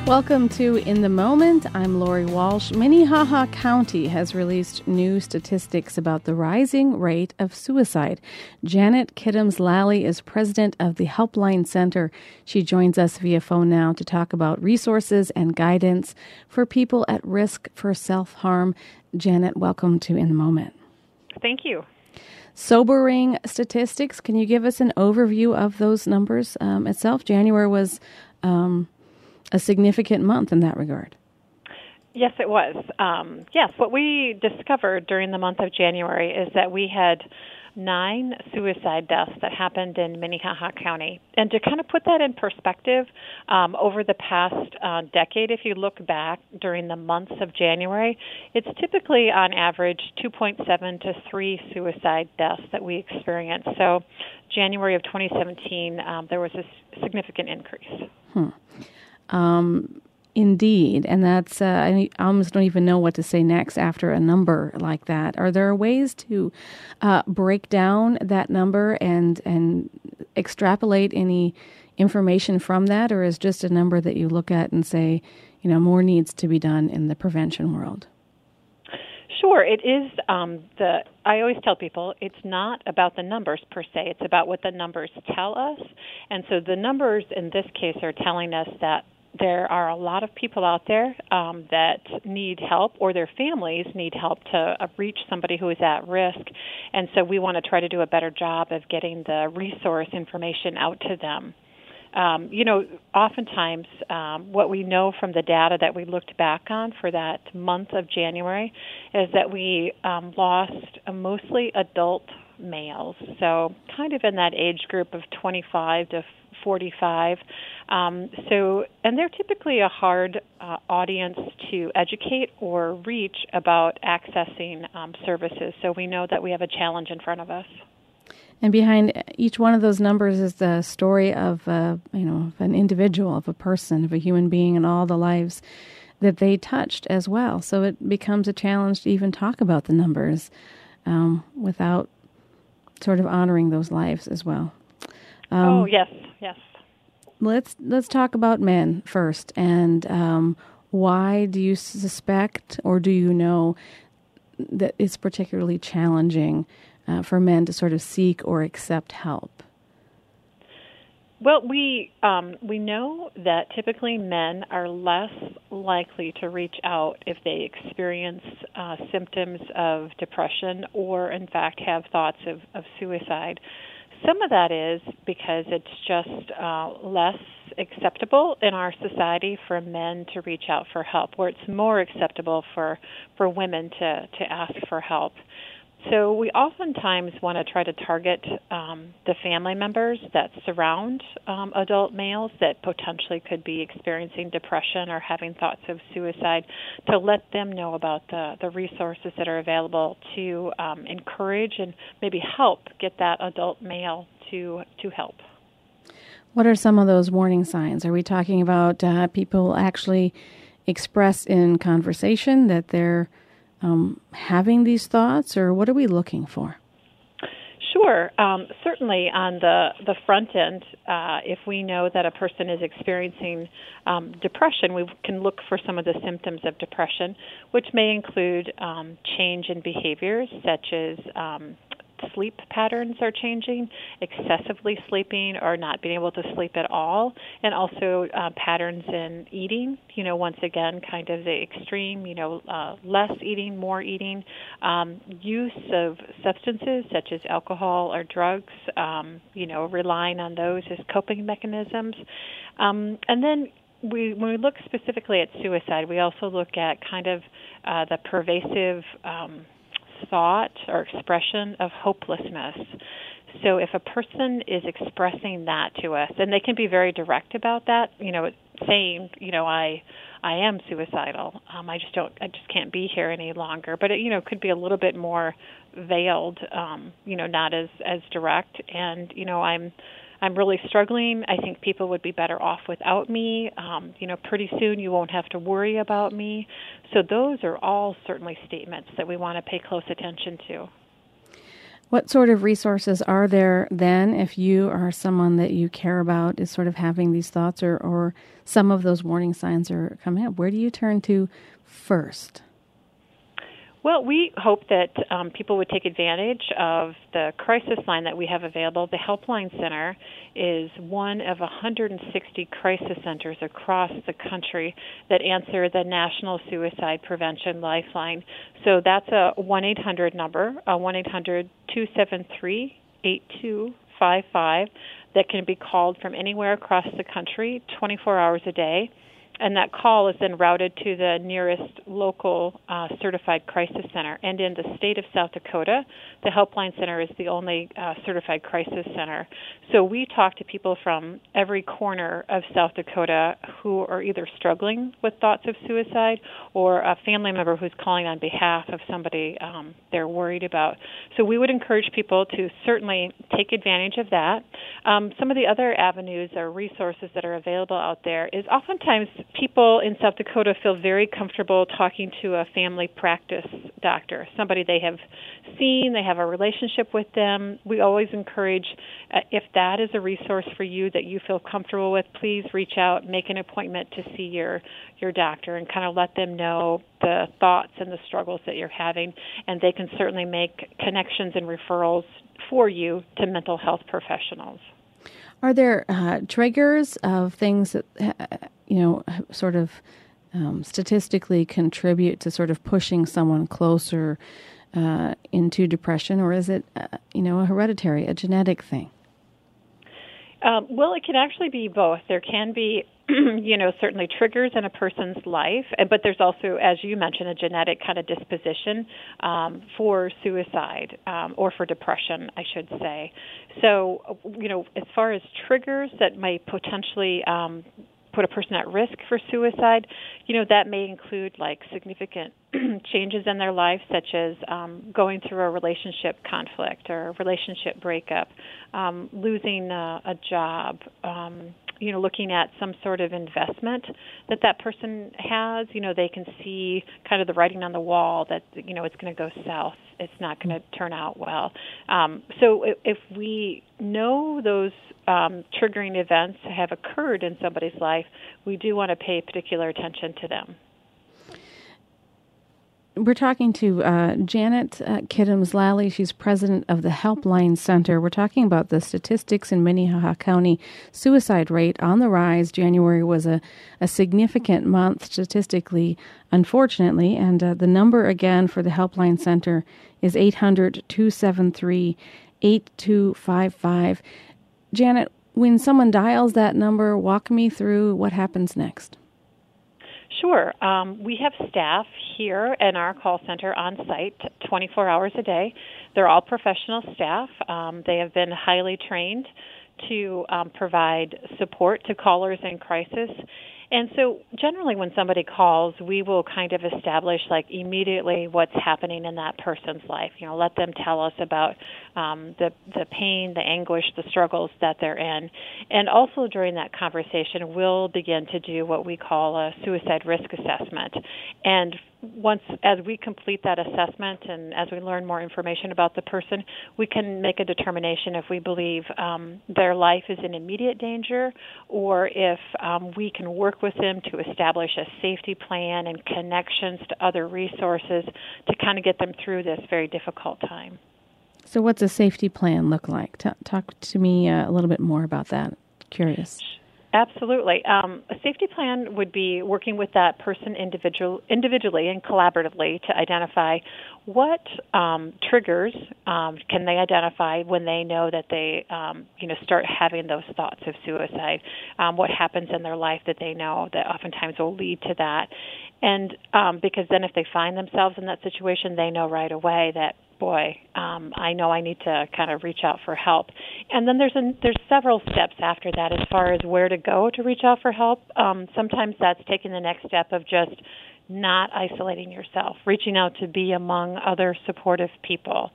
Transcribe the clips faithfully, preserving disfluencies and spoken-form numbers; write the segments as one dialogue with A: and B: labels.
A: Welcome to In the Moment. I'm Lori Walsh. Minnehaha County has released new statistics about the rising rate of suicide. Janet Kidhams-Lally is president of the Helpline Center. She joins us via phone now to talk about resources and guidance for people at risk for self-harm. Janet, welcome to In the Moment.
B: Thank you.
A: Sobering statistics. Can you give us an overview of those numbers um, itself? January was um, a significant month in that regard.
B: Yes, it was. Um, yes, what we discovered during the month of January is that we had nine suicide deaths that happened in Minnehaha County. And to kind of put that in perspective, um, over the past uh, decade, if you look back during the months of January, it's typically on average two point seven to three suicide deaths that we experience. So January of twenty seventeen, um, there was a significant increase.
A: Hmm. Um, indeed, and that's, uh, I almost don't even know what to say next after a number like that. Are there ways to uh, break down that number and and extrapolate any information from that, or is just a number that you look at and say, you know, more needs to be done in the prevention world?
B: Sure, it is. Um, the I always tell people it's not about the numbers per se. It's about what the numbers tell us. And so the numbers in this case are telling us that there are a lot of people out there um, that need help, or their families need help to uh, reach somebody who is at risk. And so we want to try to do a better job of getting the resource information out to them. Um, you know, oftentimes um, what we know from the data that we looked back on for that month of January is that we um, lost uh, mostly adult males, so kind of in that age group of twenty-five to forty-five. Um, so, and they're typically a hard uh, audience to educate or reach about accessing um, services. So we know that we have a challenge in front of us.
A: And behind each one of those numbers is the story of, uh, you know, of an individual, of a person, of a human being, and all the lives that they touched as well. So it becomes a challenge to even talk about the numbers um, without sort of honoring those lives as well.
B: Um, oh yes, yes.
A: Let's let's talk about men first, and um, why do you suspect, or do you know, that it's particularly challenging Uh, for men to sort of seek or accept help?
B: Well, we um, we know that typically men are less likely to reach out if they experience uh, symptoms of depression or, in fact, have thoughts of, of suicide. Some of that is because it's just uh, less acceptable in our society for men to reach out for help, where it's more acceptable for, for women to, to ask for help. So we oftentimes want to try to target um, the family members that surround um, adult males that potentially could be experiencing depression or having thoughts of suicide, to let them know about the, the resources that are available to um, encourage and maybe help get that adult male to to help.
A: What are some of those warning signs? Are we talking about uh, people actually express in conversation that they're Um, having these thoughts, or what are we looking for?
B: Sure. Um, certainly on the, the front end, uh, if we know that a person is experiencing um, depression, we can look for some of the symptoms of depression, which may include um, change in behaviors, such as um, sleep patterns are changing, excessively sleeping or not being able to sleep at all, and also uh, patterns in eating, you know, once again, kind of the extreme, you know, uh, less eating, more eating, um, use of substances such as alcohol or drugs, um, you know, relying on those as coping mechanisms. Um, and then we, when we look specifically at suicide, we also look at kind of uh, the pervasive um thought or expression of hopelessness. So if a person is expressing that to us, and they can be very direct about that, you know, saying, you know, I I am suicidal. Um, I just don't, I just can't be here any longer. But it, you know, could be a little bit more veiled, um, you know, not as, as direct. And, you know, I'm I'm really struggling. I think people would be better off without me. Um, you know, pretty soon you won't have to worry about me. So those are all certainly statements that we want to pay close attention to.
A: What sort of resources are there then if you are someone that you care about is sort of having these thoughts or, or some of those warning signs are coming up? Where do you turn to first?
B: Well, we hope that um, people would take advantage of the crisis line that we have available. The Helpline Center is one of one hundred sixty crisis centers across the country that answer the National Suicide Prevention Lifeline. So that's a one eight hundred number, a one eight hundred two seven three eight two five five that can be called from anywhere across the country twenty-four hours a day. And that call is then routed to the nearest local uh, certified crisis center. And in the state of South Dakota, the Helpline Center is the only uh, certified crisis center. So we talk to people from every corner of South Dakota who are either struggling with thoughts of suicide or a family member who's calling on behalf of somebody um, they're worried about. So we would encourage people to certainly take advantage of that. Um, some of the other avenues or resources that are available out there is oftentimes people in South Dakota feel very comfortable talking to a family practice doctor, somebody they have seen, they have a relationship with them. We always encourage, uh, if that is a resource for you that you feel comfortable with, please reach out, make an appointment to see your, your doctor and kind of let them know the thoughts and the struggles that you're having, and they can certainly make connections and referrals for you to mental health professionals.
A: Are there uh, triggers of things that, you know, sort of um, statistically contribute to sort of pushing someone closer uh, into depression, or is it, uh, you know, a hereditary, a genetic thing?
B: Um, well, it can actually be both. There can be, you know, certainly triggers in a person's life, but there's also, as you mentioned, a genetic kind of disposition um, for suicide um, or for depression, I should say. So, you know, as far as triggers that might potentially um, put a person at risk for suicide, you know, that may include like significant changes in their life, such as um, going through a relationship conflict or a relationship breakup, um, losing a, a job, um, you know, looking at some sort of investment that that person has. You know, they can see kind of the writing on the wall that, you know, it's going to go south. It's not going to turn out well. Um, so if, if we know those um, triggering events have occurred in somebody's life, we do want to pay particular attention to them.
A: We're talking to uh, Janet uh, Kidams-Lally. She's president of the Helpline Center. We're talking about the statistics in Minnehaha County. Suicide rate on the rise. January was a, a significant month statistically, unfortunately, and uh, the number again for the Helpline Center is eight hundred two seven three eight two five five. Janet, when someone dials that number, walk me through what happens next.
B: Sure. Um, we have staff here in our call center on site twenty-four hours a day. They're all professional staff. Um, they have been highly trained to um, provide support to callers in crisis. And so generally when somebody calls, we will kind of establish like immediately what's happening in that person's life. You know, let them tell us about um, the, the pain, the anguish, the struggles that they're in. And also during that conversation, we'll begin to do what we call a suicide risk assessment. And once, as we complete that assessment and as we learn more information about the person, we can make a determination if we believe um, their life is in immediate danger or if um, we can work with them to establish a safety plan and connections to other resources to kind of get them through this very difficult time.
A: So what's a safety plan look like? T- talk to me uh, a little bit more about that. Curious.
B: Absolutely. Um, a safety plan would be working with that person individual, individually and collaboratively to identify what um, triggers um, can they identify when they know that they, um, you know, start having those thoughts of suicide. Um, what happens in their life that they know that oftentimes will lead to that, and um, because then if they find themselves in that situation, they know right away that, boy, um, I know I need to kind of reach out for help. And then there's a, there's several steps after that as far as where to go to reach out for help. Um, sometimes that's taking the next step of just not isolating yourself, reaching out to be among other supportive people.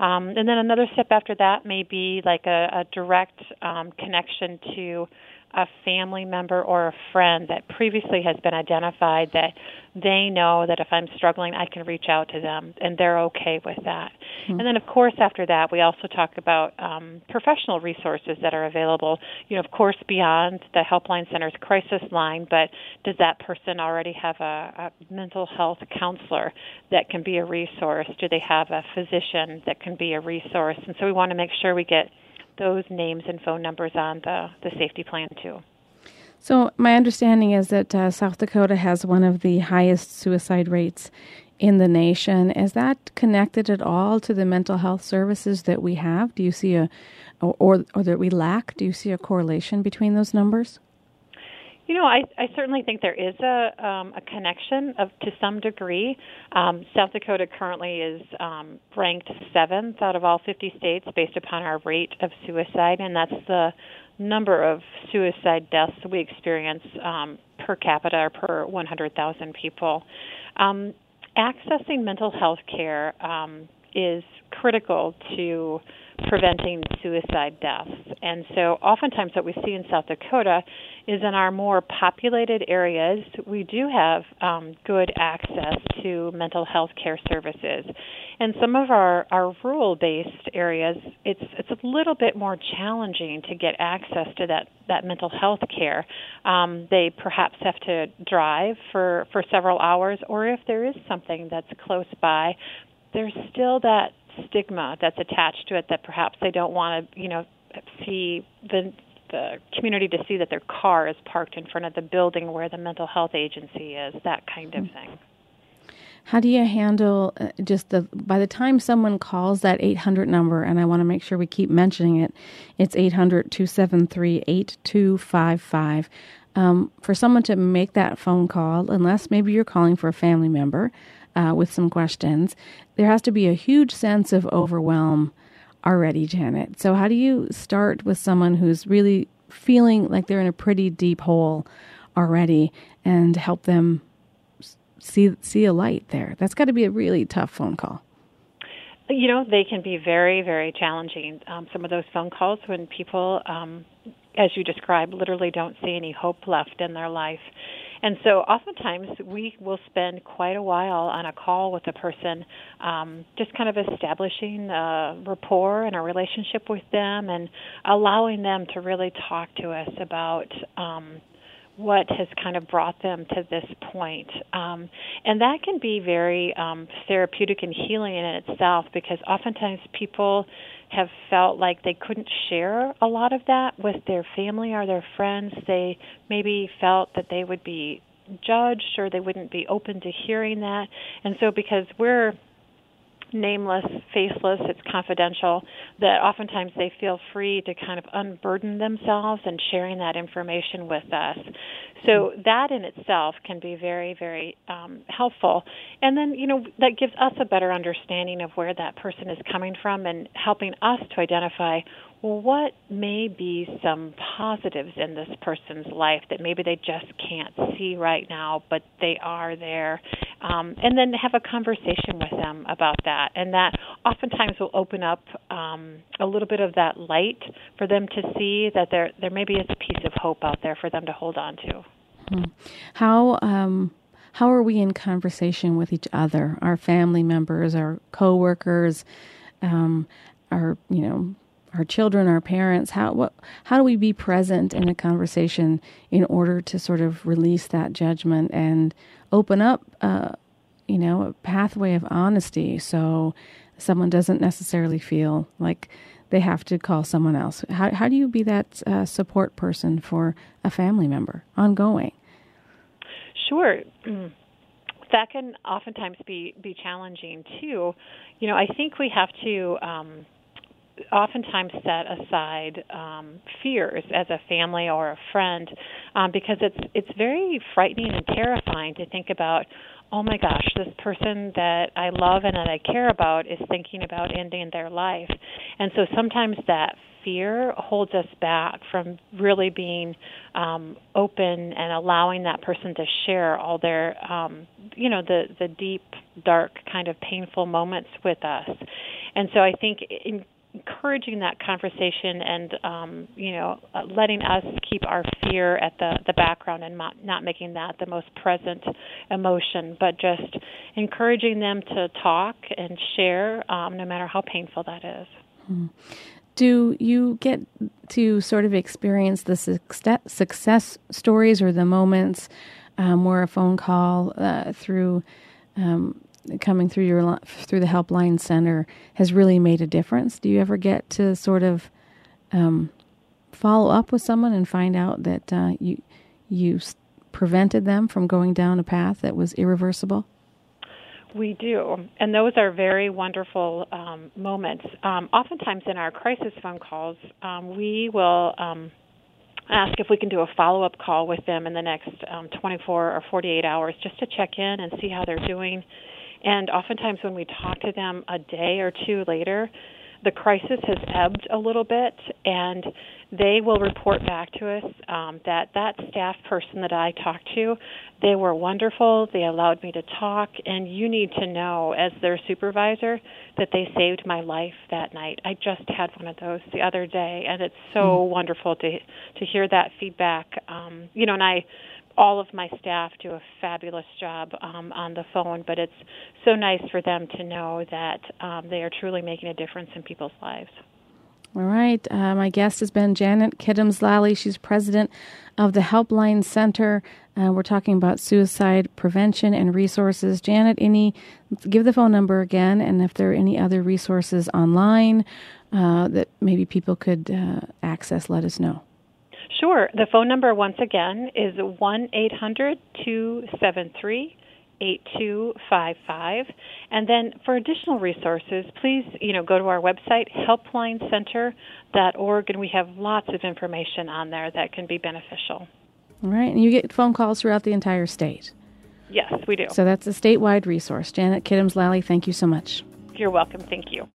B: Um, and then another step after that may be like a, a direct um, connection to a family member or a friend that previously has been identified that they know that if I'm struggling, I can reach out to them, and they're okay with that. Mm-hmm. And then, of course, after that, we also talk about um, professional resources that are available, you know, of course, beyond the Helpline Center's crisis line, but does that person already have a, a mental health counselor that can be a resource? Do they have a physician that can be a resource? And so we want to make sure we get those names and phone numbers on the, the safety plan, too.
A: So my understanding is that uh, South Dakota has one of the highest suicide rates in the nation. Is that connected at all to the mental health services that we have? Do you see a, or, or, or that we lack, do you see a correlation between those numbers?
B: You know, I, I certainly think there is a um, a connection of to some degree. Um, South Dakota currently is um, ranked seventh out of all fifty states based upon our rate of suicide, and that's the number of suicide deaths we experience um, per capita or per one hundred thousand people. Um, accessing mental health care um, is critical to preventing suicide deaths. And so oftentimes what we see in South Dakota is in our more populated areas, we do have um, good access to mental health care services. In some of our, our rural-based areas, it's it's a little bit more challenging to get access to that, that mental health care. Um, they perhaps have to drive for, for several hours, or if there is something that's close by, there's still that stigma that's attached to it that perhaps they don't want to, you know, see the the community to see that their car is parked in front of the building where the mental health agency is, that kind of thing.
A: How do you handle uh, just the, by the time someone calls that eight hundred number, and I want to make sure we keep mentioning it, it's eight hundred, two seven three, eight two five five. Um, for someone to make that phone call, unless maybe you're calling for a family member, Uh, with some questions, there has to be a huge sense of overwhelm already, Janet. So how do you start with someone who's really feeling like they're in a pretty deep hole already and help them see see a light there? That's got to be a really tough phone call.
B: You know, they can be very, very challenging. Um, some of those phone calls when people, um, as you described, literally don't see any hope left in their life. And so oftentimes we will spend quite a while on a call with a person, um, just kind of establishing a rapport and a relationship with them and allowing them to really talk to us about um, what has kind of brought them to this point. Um, and that can be very um, therapeutic and healing in itself, because oftentimes people have felt like they couldn't share a lot of that with their family or their friends. They maybe felt that they would be judged or they wouldn't be open to hearing that. And so because we're nameless, faceless, it's confidential, that oftentimes they feel free to kind of unburden themselves and sharing that information with us. So that in itself can be very, very um, helpful. And then, you know, that gives us a better understanding of where that person is coming from and helping us to identify, well, what may be some positives in this person's life that maybe they just can't see right now, but they are there. Um, and then have a conversation with them about that. And that oftentimes will open up um, a little bit of that light for them to see that there there maybe is a piece of hope out there for them to hold on to.
A: Hmm. How um, how are we in conversation with each other, our family members, our coworkers, um, our you know our children, our parents? How what how do we be present in a conversation in order to sort of release that judgment and open up, uh, you know, a pathway of honesty, so someone doesn't necessarily feel like they have to call someone else? How how do you be that uh, support person for a family member ongoing?
B: Sure. That can oftentimes be, be challenging too. You know, I think we have to um, oftentimes set aside um, fears as a family or a friend, um, because it's it's very frightening and terrifying to think about, oh my gosh, this person that I love and that I care about is thinking about ending their life. And so sometimes that fear holds us back from really being um, open and allowing that person to share all their, um, you know, the, the deep, dark, kind of painful moments with us. And so I think in encouraging that conversation and, um, you know, uh, letting us keep our fear at the, the background and not, not making that the most present emotion, but just encouraging them to talk and share, um, no matter how painful that is.
A: Hmm. Do you get to sort of experience the success, success stories or the moments um, where a phone call uh, through um, coming through your through the helpline center has really made a difference? Do you ever get to sort of um, follow up with someone and find out that uh, you you prevented them from going down a path that was irreversible?
B: We do, and those are very wonderful um, moments. Um, oftentimes in our crisis phone calls, um, we will um, ask if we can do a follow-up call with them in the next um, twenty-four or forty-eight hours just to check in and see how they're doing. And oftentimes when we talk to them a day or two later, the crisis has ebbed a little bit, and they will report back to us um, that that staff person that I talked to, they were wonderful, they allowed me to talk, and you need to know as their supervisor that they saved my life that night. I just had one of those the other day, and it's so mm. wonderful to to hear that feedback. Um, you know, and I all of my staff do a fabulous job um, on the phone, but it's so nice for them to know that um, they are truly making a difference in people's lives.
A: All right. Uh, my guest has been Janet Kiddims-Lally. She's president of the Helpline Center. Uh, we're talking about suicide prevention and resources. Janet, any give the phone number again, and if there are any other resources online uh, that maybe people could uh, access, let us know.
B: Sure. The phone number, once again, is one eight hundred two seven three eight two five five. And then for additional resources, please, you know, go to our website, helpline center dot org, and we have lots of information on there that can be beneficial.
A: All right. And you get phone calls throughout the entire state?
B: Yes, we do.
A: So that's a statewide resource. Janet Kiddims-Lally, thank you so much.
B: You're welcome. Thank you.